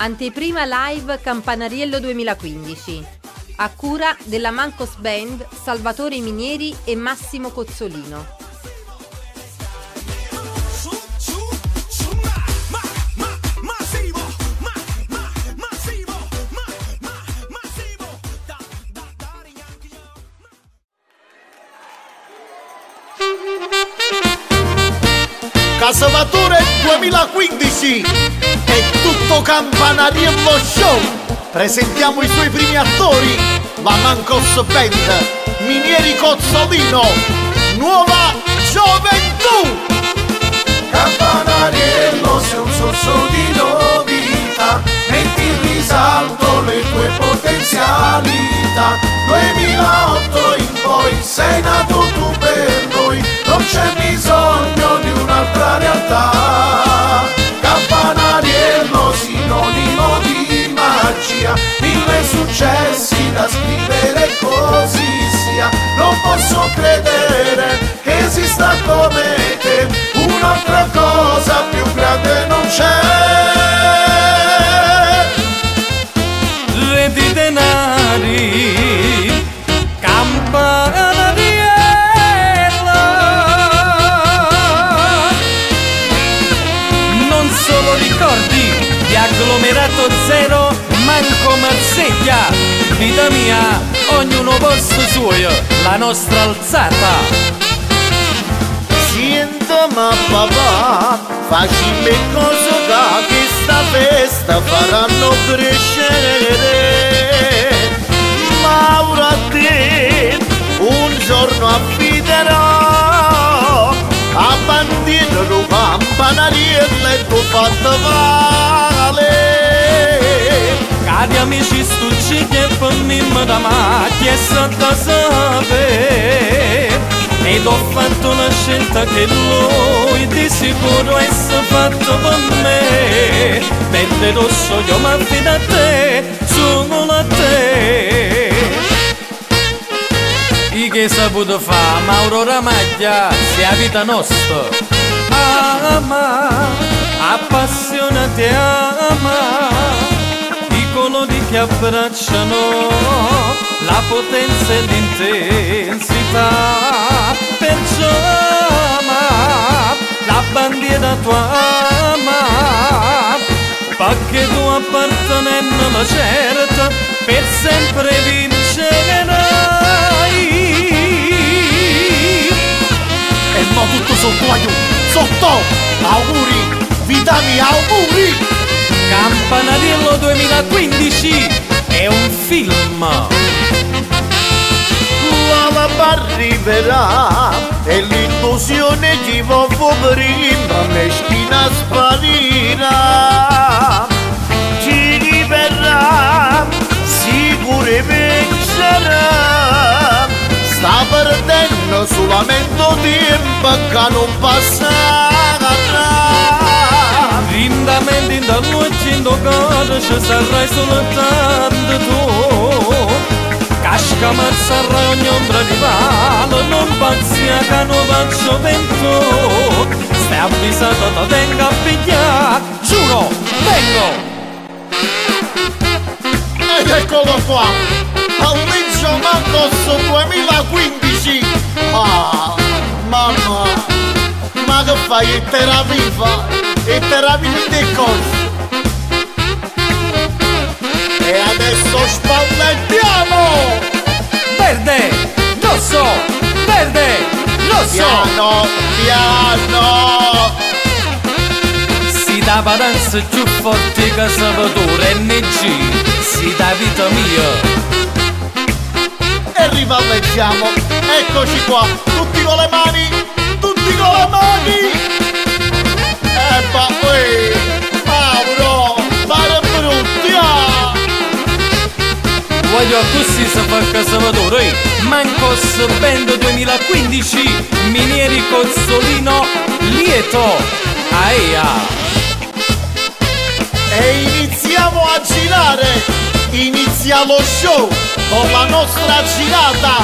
Anteprima live Campanariello 2015. A cura della Mancos Band, Salvatore Minieri e Massimo Cozzolino. Salvatore 2015 è tutto Campanariello Show. Presentiamo i suoi primi attori, la Mancos Band, Minieri Cozzolino, Nuova Gioventù. Campanariello, sei un sorso di novità, metti in risalto le tue potenzialità. 2008 in poi sei nato tu per noi, non c'è bisogno di un'altra realtà. Campanariello, sinonimo di magia, 1000 successi da scrivere così sia. Non posso credere che esista come te, un'altra cosa più grande non c'è. Rendi denari, Campanariello, non solo ricordi di agglomerato zero, manco Marseglia. Vita mia, ognuno posto suo, la nostra alzata. Senta ma papà, facci cose che sta festa faranno crescere. Mauro a te un giorno affiderò a bandiera lo Campanariello e tu fatto vale. Cari amici stuccichi e per me da macchia e da sapere. Ed ho fatto una scelta che lui di sicuro è fatto per me. Verde rosso io mi affido a te, solo a te. I che saputo fa Mauro Ramaglia, sia vita nostra. Ama, appassionati ama, i colori che abbracciano la potenza e l'intensità. Perciò ama, la bandiera tua ama, perché tu appartenendo alla certa, per sempre vincerai. E mo tutto sotto aiuto, sotto, auguri, vita mia, auguri. Campanariello 2015 è un film. L'alba arriverà e l'illusione di poco prima meschina sparirà. Ci riverrà, sicuro vincerà. Sta perdendo solamente tempo che non passerà. Rindamenti da notte in casa ci sarai soltanto tu. Casca ma sarà ogni ombra di palo, non pazzia che non faccio vento. Stai avvisato da venga a pigliare, giuro, vengo. Ed eccolo qua, all'inizio Mancos 2015. Ah, mamma, ma che fai? E terapia? E terapia di cosa? E adesso spallettiamo! Verde, rosso, verde, rosso. Piano, piano! Si dava danza più forte che Salvatore NG, si dà vita mia. E rivalleggiamo, eccoci qua, tutti con le mani, tutti con le mani! Mauro, pare brutti! Voglio così si fa che Salvatore, Mancos Band 2015, Minieri Cozzolino, lieto, aia. E iniziamo a girare, inizia lo show con la nostra girata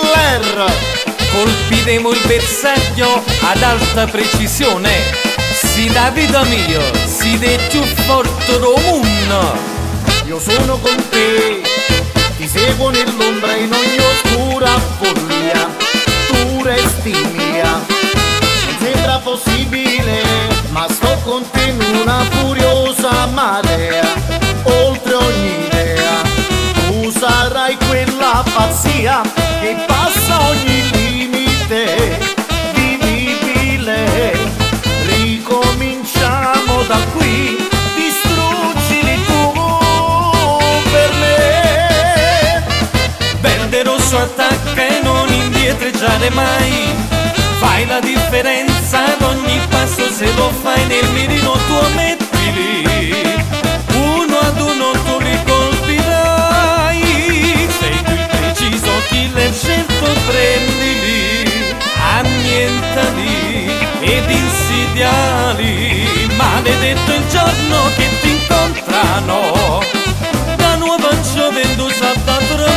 Killer. Colpiremo il bersaglio ad alta precisione, si da vita mia, si è più forte del mondo. Io sono con te, ti seguo nell'ombra in ogni oscura follia, tu resti mia. Non sembra possibile, ma sto con te in una furiosa marea, oltre ogni idea. Tu sarai quella pazzia che passa ogni limite vivibile. Ricominciamo da qui, distruggili tu per me. Verde rosso attacca e non indietreggiare mai. Fai la differenza ad ogni passo, se lo fai nel mirino tu mettili. Uno ad uno tu li colpirai. Sei tu il preciso killer scelto, prendili, annientali ed insidiali. Maledetto il giorno che ti incontrano, da nuova gioventù s'ha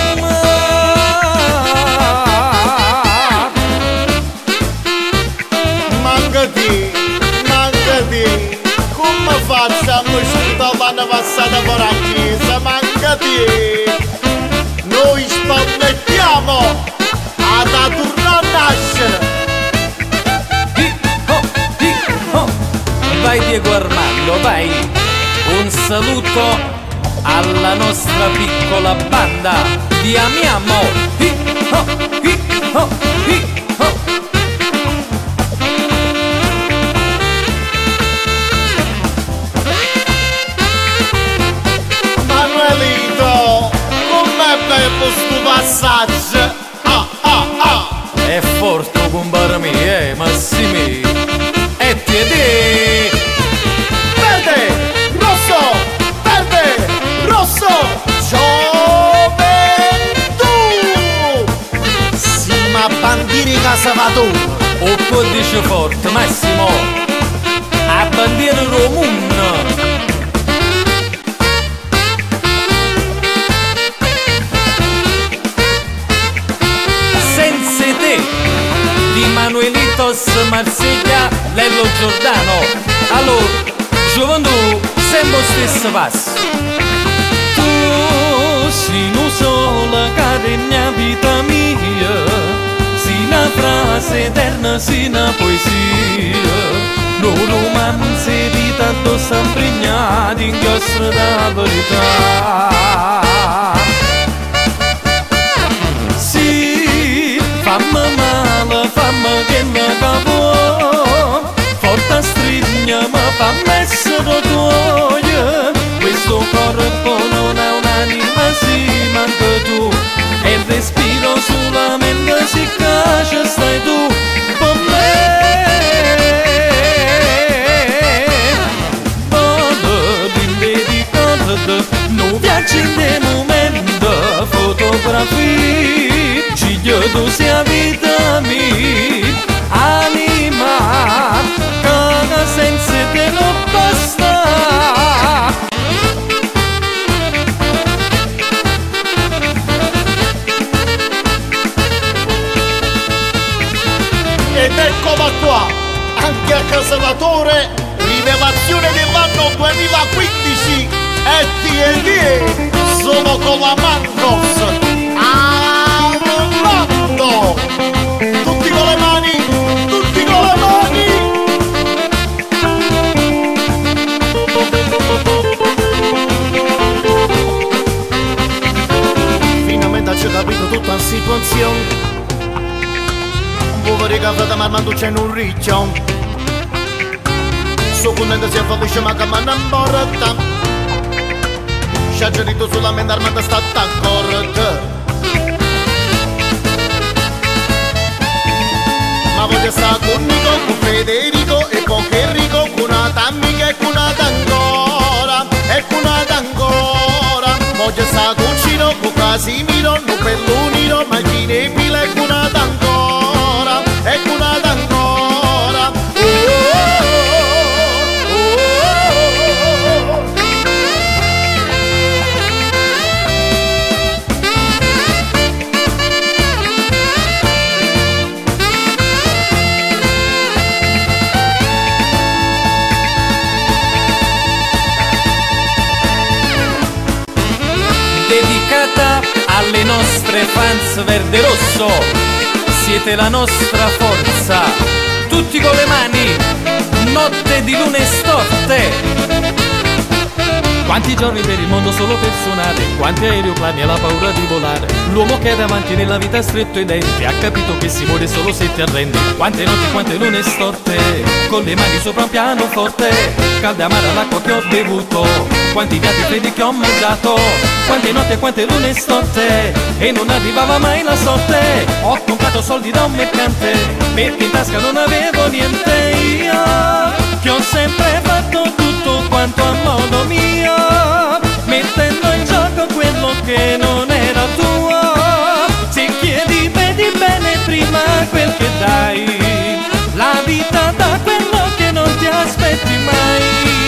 mancati, come facciamo sta vanno passata per la chiesa, mancati. Noi spalmettiamo ad tornare a nascere. Vai Diego Armando, vai! Un saluto alla nostra piccola banda, vi amiamo! Manuelito, com'è bello sto passaggio? È forte compare mio, Massimi! E ti Verde, rosso, gioventù! Sì, ma bandiere casa va tu! o può dice forte, Massimo! A bandiera romuna! Senza te di Manuelitos Marsiglia Lello Giordano. Allora, gioventù, sempre lo stesso passo. Tu sei una sola carina vita mia, sei una frase eterna, sei una poesia. Non romanzi vita addosso impregnati in chiostro da verità. Fammi male, fammi che mi capo, forte strigna mi fa essere tuoia. Questo corpo non ha un'anima, sì, manca tu, e il respiro solamente si cace, stai tu con me. Vado dimmi ricordo, non viaggi nei momenti, fotografie. Tu sia vita mia, anima, che senza te non basta. Ed eccola qua, anche a Casalvatore, rilevazione dell'anno 2015 e TNT, sono con la Mancos. Tutti con le mani, tutti con le mani. Finalmente ho capito tutta la situazione. Un povero caffè ma tu c'è un riccio. Sono contento si affavorisce ma che mi porta. Sciaggerito solamente armata sta d'accordo. Ma voglio stare con Nico, con Federico e con Enrico, con una tammica e con una ancora, e con una ancora. Voglio stare con Cino, con Casimiro, non per l'uniro, ma Ginepile e con una ancora, e con una ancora. alle nostre fans verde rosso, siete la nostra forza, tutti con le mani, notte di lune storte. Quanti giorni per il mondo solo per suonare, quanti aeroplani e la paura di volare. L'uomo che è davanti nella vita stretto i denti, ha capito che si muore solo se ti arrendi. Quante notti, quante lune storte, con le mani sopra un pianoforte, calda e amara l'acqua che ho bevuto, quanti piatti freddi che ho mangiato. Quante notti e quante lune storte, e non arrivava mai la sorte. Ho comprato soldi da un mercante, perché in tasca non avevo niente. Io, che ho sempre fatto tutto quanto a modo mio, mettendo in gioco quello che non era tuo. Se chiedi vedi bene prima quel che dai, la vita dà quello che non ti aspetti mai.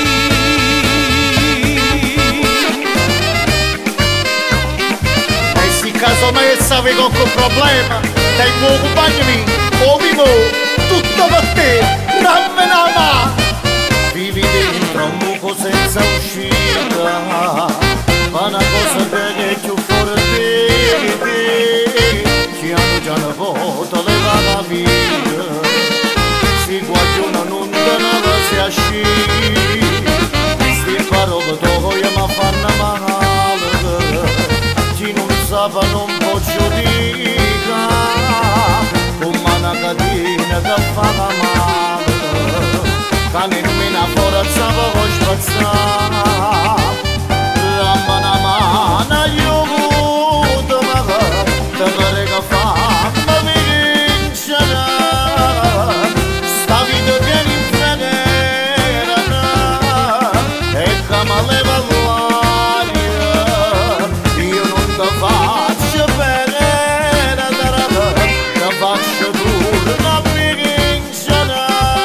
E se caso mai sapevi qualche problema, tengo un compagno mio, o vivo, tutto per te, rammenama. Vivi dentro un buco senza uscita, ma una cosa che è più forte di te, ci hanno già una volta levata la vita, se qualcuno non te ne si asci, queste parole tue mi fanno male, chi non sa non può giudicare, come una catena che fa male. Cane non me ne forza poco spazzare, la mano aiuto, te pare che fa, ma mi vincerà, sta vita che infedera, e come leva l'aria, io non te faccio bene, te faccio pure la vincerà.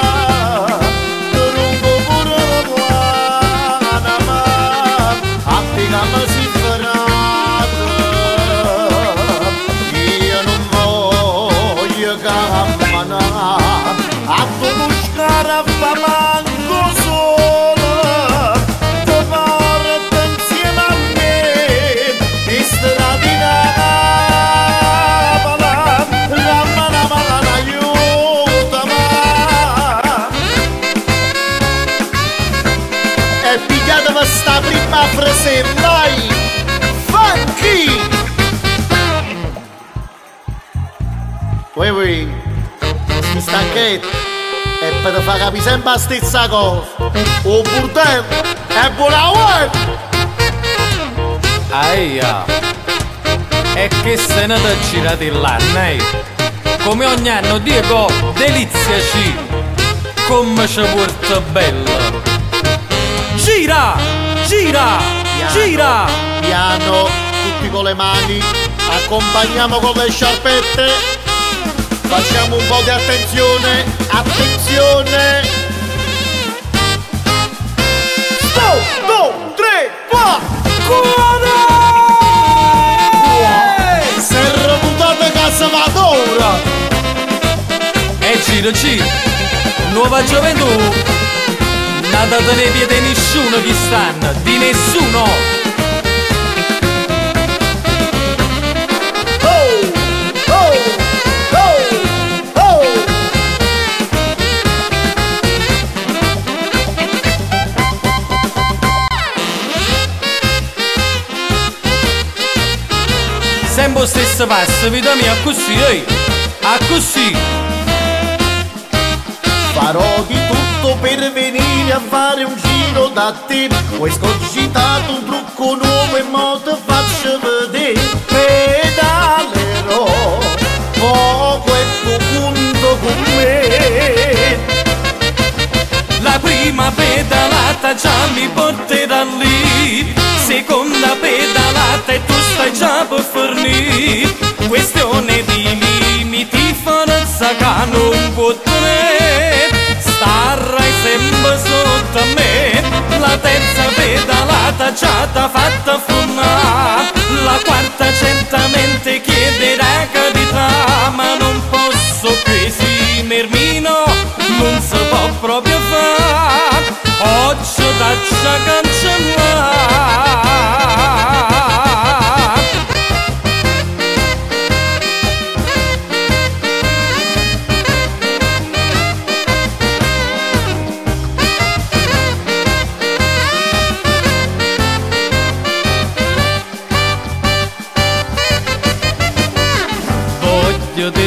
A conoscere a fa manco solo, te porta insieme a me, e stradina la mano aiutami. E pigliatevi sta prima frase, vai, funky! Ui, si stanchetto, e per far capire sempre la stessa cosa, o burdello è buona web. Aia, e che se ne da girati là, come ogni anno dico deliziaci, come ci porta bella. Gira, gira, gira. Piano, tutti con le mani, accompagniamo con le sciarpette. Facciamo un po' di attenzione, attenzione! Stop, 2, 3, 4! Cuore! Serra puntata casa vadora! E gira, gira, nuova gioventù, nata da ne piede nessuno chi stanno, di nessuno! Sempre lo stesso passo, vita mia, così, a così. Farò di tutto per venire a fare un giro da te. Ho scogitato un trucco nuovo e mo te faccio vedere. Pedalerò poco e tu punto con me. La prima pedalata già mi porterà lì, seconda pedalata e tu stai già per fornire. Questione di limiti, forza che non può tenere, starrai sempre sotto a me. La terza pedalata già t'ha fatta fumare, la quarta certamente chiederà carità, ma non posso più esimermi, no, non si può proprio fare, oggi t'accia cancellare.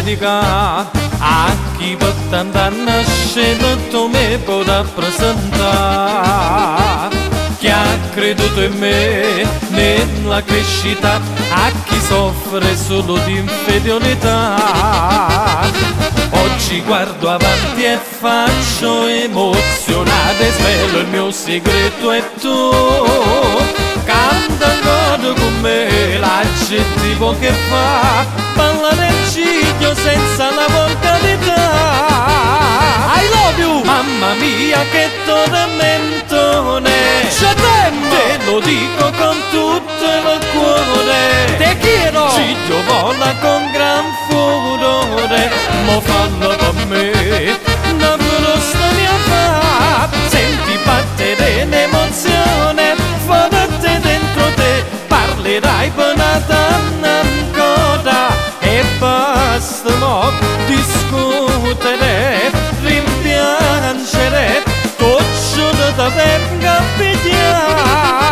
dedicare a chi per tant'anni ha scelto me può rappresentare. Chi ha creduto in me nella crescita, a chi soffre solo di inferiorità. Oggi guardo avanti e faccio emozionate, svelo il mio segreto e tu canta ancora con me l'aggettivo che fa ballare il ciglio senza la volgarità. I love you! Mamma mia che tormentone! Te lo dico con tutto il cuore. Te quiero! Ciglio vola con gran furore, mo fallo per me, una frusta mia fa. Senti battere l'emozione, forte dentro te, parlerai per una donna ancora. E basta mo discutere, rimpiangere, toccio da venga a pigliare.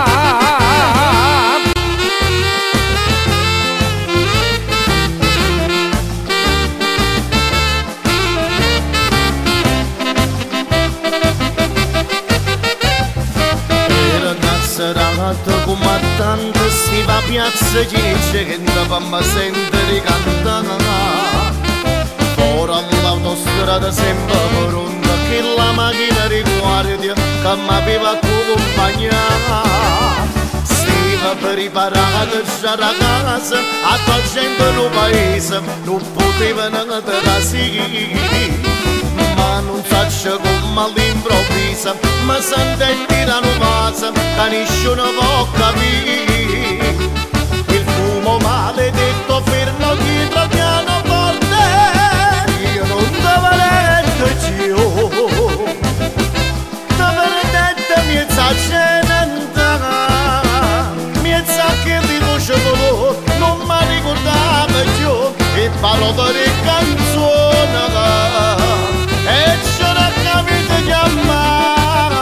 Come tanto si va a piazza dice che non fammi sentire cantare. Ora l'autostrada sembra pronta che la macchina riguarda che mi aveva accompagnato. Si va preparata già da casa, a tua gente nel paese non potevano trasire. Ma non faccio come all'improvviso, ma sento il tirano vaso che nessuno può capire. Il fumo maledetto fermo dietro piano forte, io non te vedete più, te vedete miezza cenenta, miezza che di voce colore non mi ricordavo più, e parlo di canzone. E ce l'ha capito chiamare,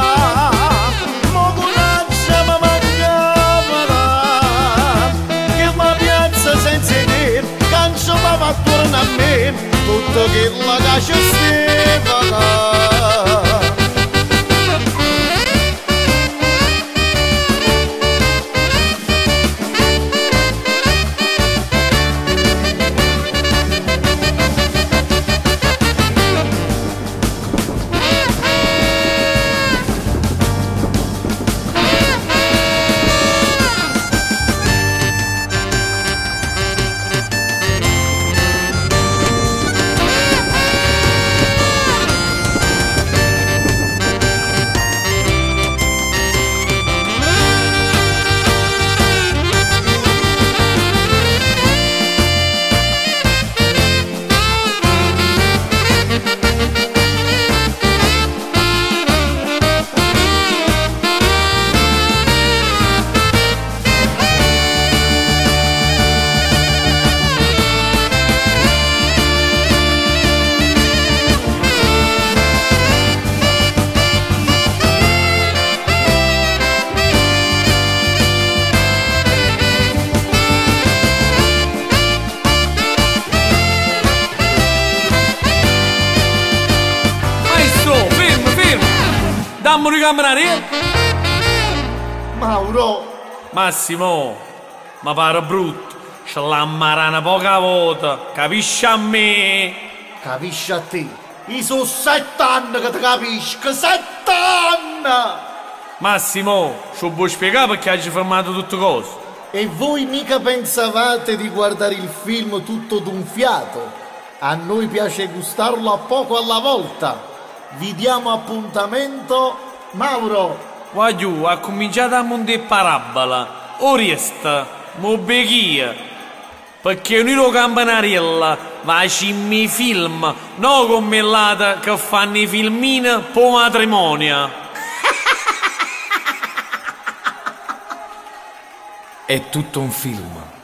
mo coraggio mi mancava, che la piazza senza te, cancio mi fa tornare a me, tutto che la caccia steva. Dammi di camminare. Mauro! Massimo, ma pare brutto. Ce l'ha marana poca volta, capisci a me? Capisci a te? Io sono 7 anni che ti capisco, 7 anni! Massimo, ci puoi spiegare perché hai fermato tutte cose? E voi mica pensavate di guardare il film tutto d'un fiato? A noi piace gustarlo a poco alla volta. Vi diamo appuntamento, Mauro. Voglio, ha cominciato a montare parabola. Oresta, mo bechia. Perché un'iro campanariella va a cimmi film, non come l'ata che fanno i filmini po' matrimonio. È tutto un film.